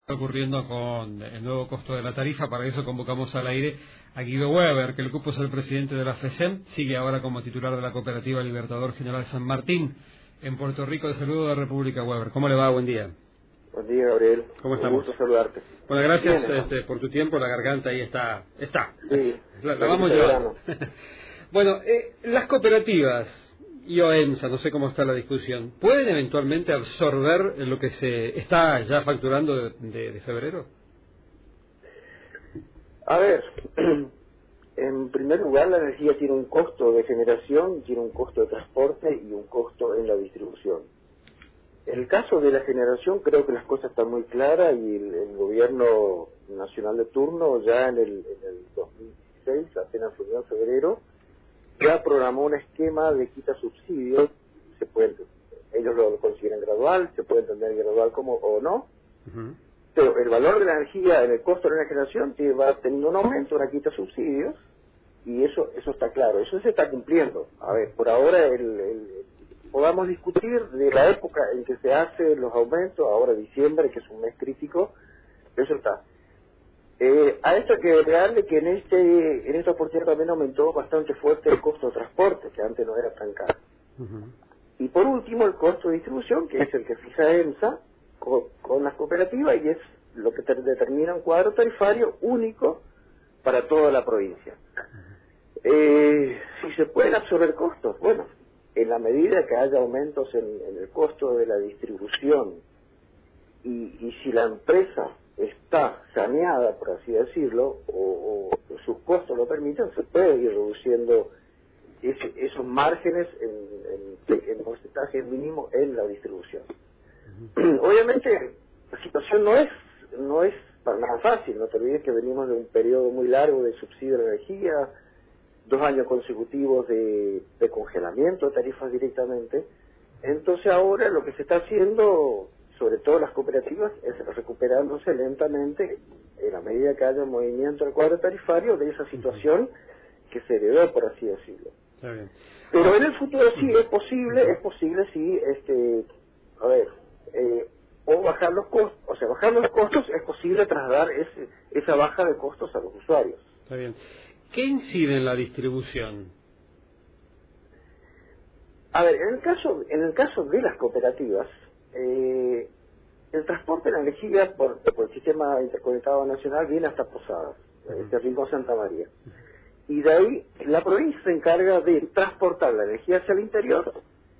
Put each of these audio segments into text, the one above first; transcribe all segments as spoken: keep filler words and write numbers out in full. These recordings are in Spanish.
Ocurriendo con el nuevo costo de la tarifa. Para eso convocamos al aire a Guido Weber, que el cupo es el presidente de la FESEM, sigue ahora como titular de la Cooperativa Libertador General San Martín en Puerto Rico. De saludo de República. Weber, ¿cómo le va? Buen día. Buen día, Gabriel. ¿Cómo Un estamos? gusto saludarte. Bueno, gracias Bien, este, por tu tiempo. La garganta ahí está, está. Sí, la, la vamos llevando. verano. Bueno, eh, las cooperativas y OEMSA, no sé cómo está la discusión, ¿pueden eventualmente absorber lo que se está ya facturando de, de, de febrero? A ver, en primer lugar, la energía tiene un costo de generación, tiene un costo de transporte y un costo en la distribución. En el caso de la generación, creo que las cosas están muy claras y el, el gobierno nacional de turno ya en el, en el dos mil dieciséis, apenas fue en febrero, ya programó un esquema de quita subsidios. Se puede, ellos lo consideran gradual, se puede entender gradual como o no, uh-huh. Pero el valor de la energía en el costo de la generación tiene, va teniendo un aumento, una quita subsidios, y eso eso está claro, eso se está cumpliendo. A ver, por ahora el, el, podamos discutir de la época en que se hacen los aumentos, ahora diciembre, que es un mes crítico, eso está. Eh, a esto hay que agregarle que en este en esta oportunidad también aumentó bastante fuerte el costo de transporte, que antes no era tan caro. Uh-huh. Y por último el costo de distribución, que es el que fija EMSA con, con las cooperativas, y es lo que te determina un cuadro tarifario único para toda la provincia. Uh-huh. Eh, si se pueden absorber costos, bueno, en la medida que haya aumentos en, en el costo de la distribución y, y si la empresa está saneada, por así decirlo, o, o sus costos lo permiten, se puede ir reduciendo ese, esos márgenes en, en, en porcentaje mínimo en la distribución. Uh-huh. Obviamente la situación no es no es para nada fácil, no te olvides que venimos de un periodo muy largo de subsidio de energía, dos años consecutivos de, de congelamiento de tarifas directamente. Entonces ahora lo que se está haciendo, sobre todo las cooperativas, es recuperándose lentamente en la medida que haya un movimiento del cuadro tarifario de esa situación que se heredó, por así decirlo. Está bien. Pero en el futuro sí es posible, es posible sí, este, a ver, eh, o bajar los costos, o sea, bajar los costos es posible trasladar ese, esa baja de costos a los usuarios. Está bien. ¿Qué incide en la distribución? A ver, en el caso, en el caso de las cooperativas, eh, el transporte de la energía por, por el sistema interconectado nacional viene hasta Posadas, uh-huh. este Rincón Santa María. Y de ahí la provincia se encarga de transportar la energía hacia el interior,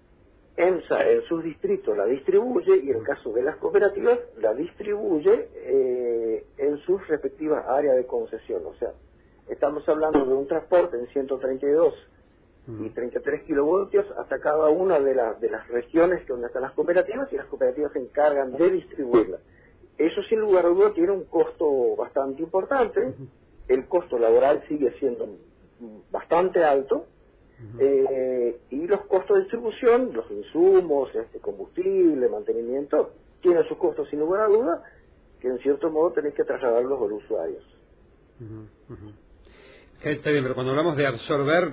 EMSA en sus distritos la distribuye y en el caso de las cooperativas la distribuye eh, en sus respectivas áreas de concesión. O sea, estamos hablando de un transporte en ciento treinta y dos y treinta y tres kilovoltios hasta cada una de, la, de las regiones donde están las cooperativas, y las cooperativas se encargan de distribuirla. Eso sin lugar a duda tiene un costo bastante importante, el costo laboral sigue siendo bastante alto, eh, y los costos de distribución, los insumos, este combustible, mantenimiento, tienen sus costos sin lugar a duda, que en cierto modo tenés que trasladarlos a los usuarios. Uh-huh, uh-huh. Está bien, pero cuando hablamos de absorber,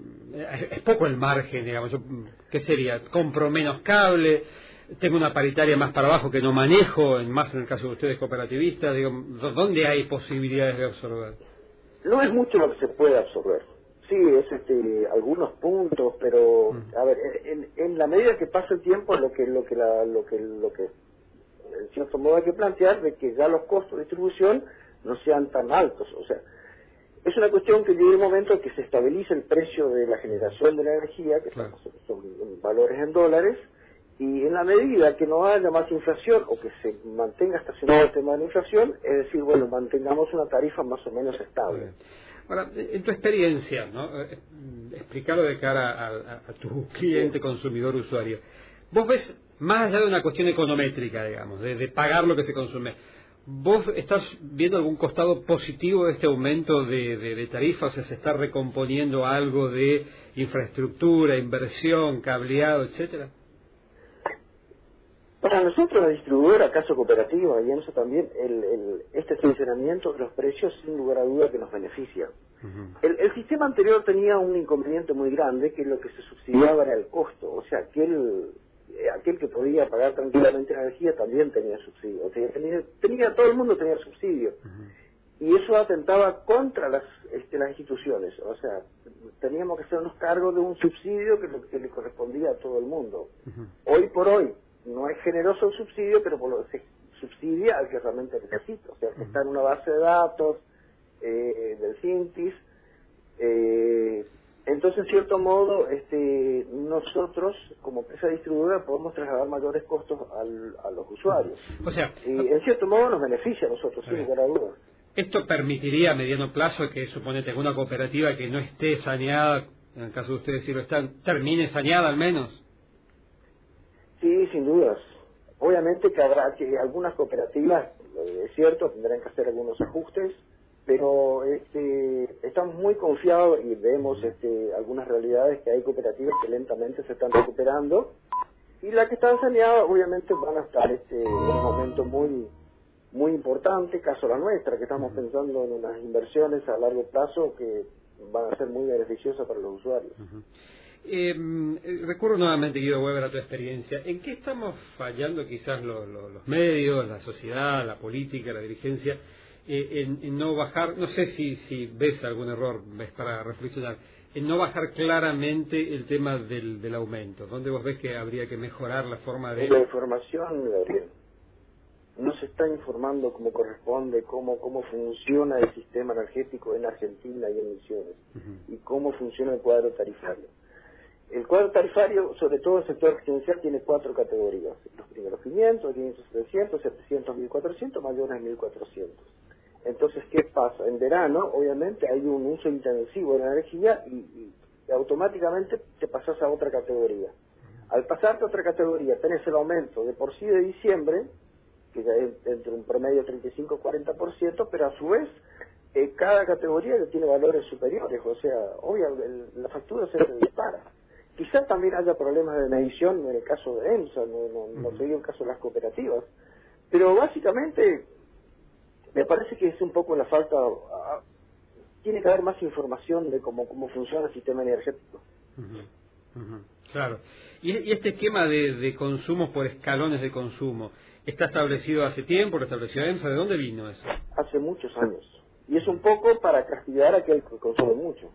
es poco el margen, digamos. Yo, ¿qué sería? Compro menos cable, tengo una paritaria más para abajo que no manejo, en más en el caso de ustedes cooperativistas, digo, ¿dónde hay posibilidades de absorber? No es mucho lo que se puede absorber. Sí, es este, algunos puntos, pero mm. a ver, en, en la medida que pasa el tiempo, lo que lo que la, lo que lo que en cierto modo hay que plantear de que ya los costos de distribución no sean tan altos, o sea, es una cuestión que llega un momento en que se estabiliza el precio de la generación de la energía, que claro. son, son valores en dólares, y en la medida que no haya más inflación o que se mantenga estacionado el tema de la inflación, es decir, bueno, mantengamos una tarifa más o menos estable. Ahora, en tu experiencia, ¿no? Explicarlo de cara a, a, a tu cliente, consumidor, usuario. Vos ves, más allá de una cuestión econométrica, digamos, de, de pagar lo que se consume, ¿vos estás viendo algún costado positivo de este aumento de, de, de tarifas? O sea, ¿se está recomponiendo algo de infraestructura, inversión, cableado, etcétera? Para nosotros, la distribuidora, caso cooperativa, y EMSA también, el, el, este funcionamiento de los precios, sin lugar a duda, que nos beneficia. Uh-huh. El, el sistema anterior tenía un inconveniente muy grande, que lo que se subsidiaba era el costo. O sea, que el, eh, aquel que podía pagar tranquilamente la energía también tenía subsidio. O sea, tenía, tenía, todo el mundo tenía subsidio. Uh-huh. Y eso atentaba contra las, este, las instituciones. O sea, teníamos que hacernos cargo de un subsidio que, que le correspondía a todo el mundo. Uh-huh. Hoy por hoy no es generoso el subsidio, pero por lo que se subsidia al que realmente necesita. O sea, que uh-huh. está en una base de datos eh, del CINTIS. Eh, entonces, en cierto modo, este, nosotros, como empresa distribuidora, podemos trasladar mayores costos al, a los usuarios. O sea, y en cierto modo nos beneficia a nosotros, sin lugar a dudas. ¿Esto permitiría a mediano plazo que, suponete, alguna cooperativa que no esté saneada, en el caso de ustedes si lo están, termine saneada al menos? Sí, sin dudas. Obviamente que habrá que algunas cooperativas, es cierto, tendrán que hacer algunos ajustes, pero este, estamos muy confiados y vemos este, algunas realidades que hay cooperativas que lentamente se están recuperando, y las que están saneadas obviamente van a estar este, en un momento muy muy importante, caso la nuestra, que estamos pensando en unas inversiones a largo plazo que van a ser muy beneficiosas para los usuarios. Uh-huh. Eh, recurro nuevamente, Guido Weber, a tu experiencia. ¿En qué estamos fallando quizás los, los, los medios, la sociedad, la política, la dirigencia, eh, en, en no bajar, no sé si, si ves algún error, ves para reflexionar, en no bajar claramente el tema del, del aumento? ¿Dónde vos ves que habría que mejorar la forma de...? La información, Gabriel. No se está informando como corresponde cómo cómo funciona el sistema energético en Argentina y en Misiones, uh-huh. y cómo funciona el cuadro tarifario. El cuadro tarifario, sobre todo el sector residencial, tiene cuatro categorías: los primeros quinientos, quinientos, setecientos, setecientos, mil cuatrocientos, mayores mil cuatrocientos. Entonces, ¿qué pasa? En verano, obviamente, hay un uso intensivo de la energía y, y, y automáticamente te pasas a otra categoría. Al pasarte a otra categoría, tenés el aumento de por sí de diciembre, que es entre un promedio treinta y cinco a cuarenta por ciento, pero a su vez eh, cada categoría tiene valores superiores, o sea, obviamente la factura se dispara. Quizás también haya problemas de medición en el caso de EMSA, no, no, no sería el caso de las cooperativas, pero básicamente me parece que es un poco la falta, uh, tiene que haber más información de cómo, cómo funciona el sistema energético. Uh-huh. Uh-huh. Claro. Y, y este esquema de, de consumos por escalones de consumo, ¿está establecido hace tiempo? ¿Lo estableció EMSA? ¿De dónde vino eso? Hace muchos años. Y es un poco para castigar a aquel que consume mucho.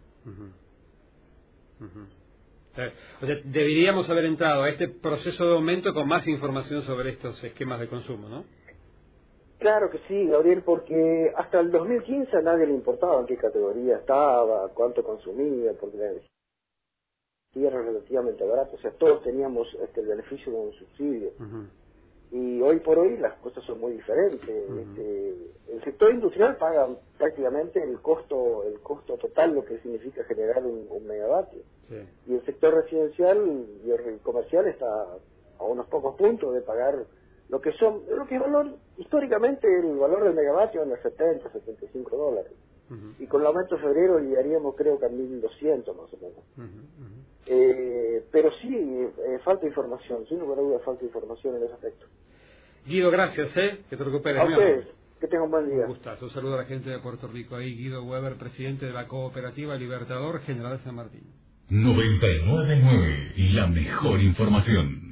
Uh-huh. Uh-huh. O sea, deberíamos haber entrado a este proceso de aumento con más información sobre estos esquemas de consumo, ¿no? Claro que sí, Gabriel, porque hasta el dos mil quince a nadie le importaba en qué categoría estaba, cuánto consumía, porque la energía era relativamente barata, o sea, todos teníamos este, el beneficio de un subsidio. Uh-huh. Y hoy por hoy las cosas son muy diferentes. Uh-huh. Este, el sector industrial paga prácticamente el costo el costo total, lo que significa generar un, un megavatio. Sí. Y el sector residencial y el comercial está a unos pocos puntos de pagar lo que son, lo que es valor, históricamente el valor del megavatio en los setenta, setenta y cinco dólares. Uh-huh. Y con el aumento de febrero llegaríamos creo que a mil doscientos más o menos. Uh-huh. Uh-huh. Eh, pero sí, eh, falta información, sin lugar a dudas falta información en ese aspecto. Guido, gracias, ¿eh? Que te recuperes. A ustedes, que tengan un buen día. Un gustazo. Un saludo a la gente de Puerto Rico. Ahí Guido Weber, presidente de la Cooperativa Libertador General San Martín. noventa y nueve punto nueve, la mejor información.